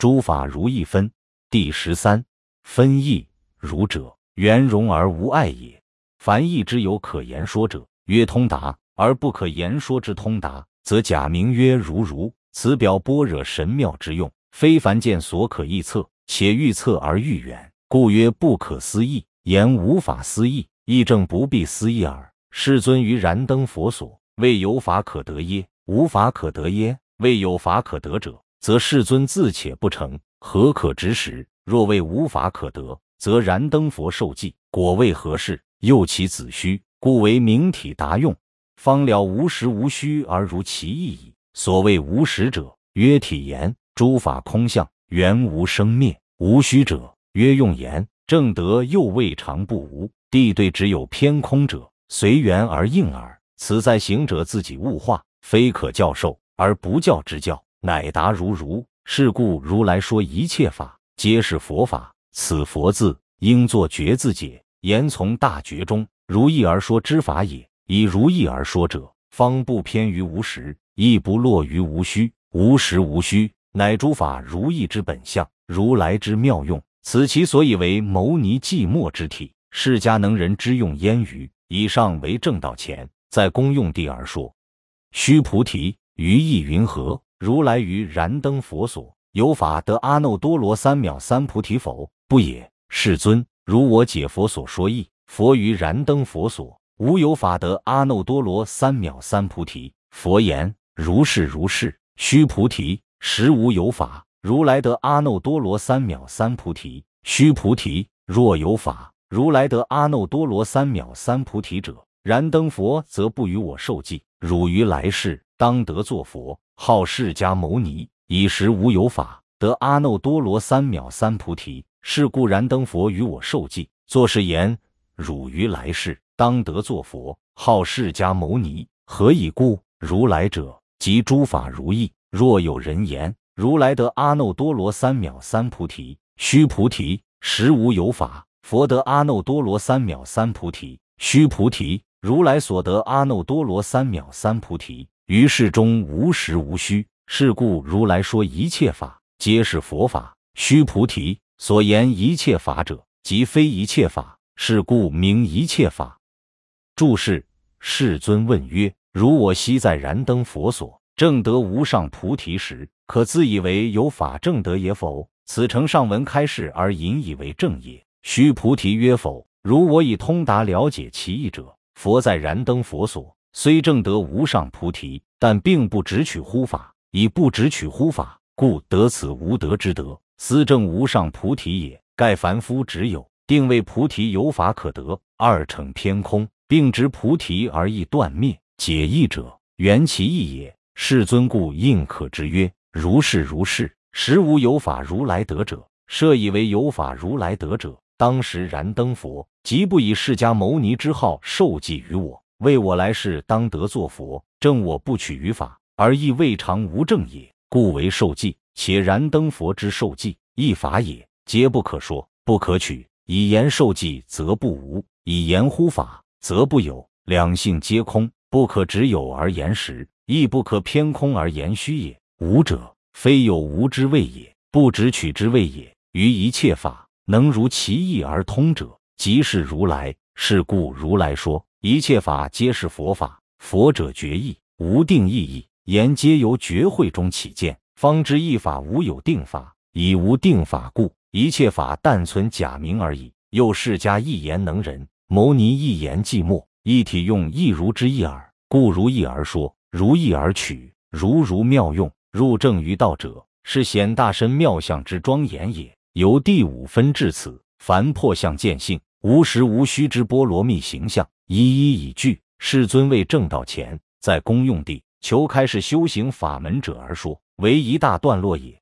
诸法如意分。第13。分义。儒者，圆融而无碍也。凡义之有可言说者，曰通达；而不可言说之通达，则假名曰儒。此表般若神妙之用，非凡见所可臆测，且欲测而愈远，故曰不可思议。言无法思议，亦正不必思议耳。世尊于燃灯佛所，谓有法可得耶？无法可得耶？谓有法可得者，则世尊自且不成，何可执实？若谓无法可得，则燃灯佛受记，果为何事？又其子虚，故为明体达用，方了无实无虚而如其意矣。所谓无实者，曰体言，诸法空相，原无生灭；无虚者，曰用言，正德又未尝不无。地对只有偏空者，随缘而应耳。此在行者自己悟化，非可教授而不教之教，乃达如。是故如来说一切法，皆是佛法。此佛字，应作觉字解，言从大觉中，如意而说之法也。以如意而说者，方不偏于无实，亦不落于无虚。无实无虚，乃诸法如意之本相，如来之妙用。此其所以为牟尼寂寞之体，释迦能人之用焉于？以上为正道前，在功用地而说。须菩提，于意云何？如来于燃灯佛所，有法得阿耨多罗三藐三菩提否？不也。世尊，如我解佛所说义，佛于燃灯佛所，无有法得阿耨多罗三藐三菩提。佛言：如是。须菩提，实无有法，如来得阿耨多罗三藐三菩提。须菩提，若有法，如来得阿耨多罗三藐三菩提者，燃灯佛则不与我受记。汝于来世当得作佛，号释迦牟尼。以时无有法得阿耨多罗三藐三菩提，是故燃灯佛与我受记。作是言：汝于来世当得作佛，号释迦牟尼。何以故？如来者，即诸法如意。若有人言如来得阿耨多罗三藐三菩提，须菩提，实无有法，佛得阿耨多罗三藐三菩提。须菩提，如来所得阿耨多罗三藐三菩提，于世中无实无虚。是故如来说一切法，皆是佛法。须菩提，所言一切法者，即非一切法，是故名一切法。注释：世尊问曰：如我昔在燃灯佛所，正得无上菩提时，可自以为有法正得也否？此诚上文开示而引以为正也。须菩提曰：否。如我以通达了解其意者，佛在燃灯佛所，虽正得无上菩提，但并不直取乎法。以不直取乎法，故得此无德之德，斯正无上菩提也。盖凡夫只有定谓菩提有法可得，二乘偏空，并执菩提而意断灭，解义者，缘其意也。世尊故应可之曰：如是。实无有法如来得者。设以为有法如来得者，当时燃灯佛即不以释迦牟尼之号受记于我，为我来世当得作佛，正我不取于法，而亦未尝无正也，故为受记。且燃灯佛之受记，一法也，皆不可说，不可取。以言受记，则不无；以言乎法，则不有。两性皆空，不可只有而言实，亦不可偏空而言虚也。无者，非有无之谓也，不直取之谓也。于一切法，能如其意而通者，即是如来。是故如来说一切法皆是佛法。佛者觉义，无定意义，言皆由觉慧中起见，方知一法无有定法。以无定法故，一切法但存假名而已。又释迦一言能人，牟尼一言寂寞，一体用一如之意耳。故如意而说，如意而取，如妙用，入正于道者，是显大身妙相之庄严也。由第五分至此，凡破相见性，无实无虚之波罗蜜形象，一以具。世尊为正道前，在功用地求开示修行法门者而说，为一大段落也。